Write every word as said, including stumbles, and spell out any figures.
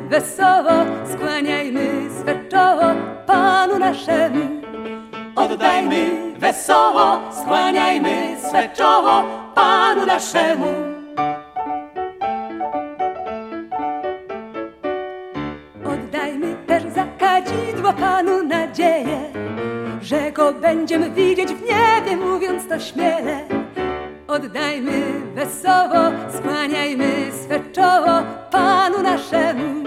wesoło, skłaniajmy swe czoło Panu naszemu. Oddajmy wesoło, skłaniajmy swe czoło Panu naszemu. Oddajmy też za kadzidło Panu nadzieję, że Go będziemy widzieć w niebie, mówiąc to śmiele. Oddajmy wesoło, skłaniajmy swe czoło Panu naszemu.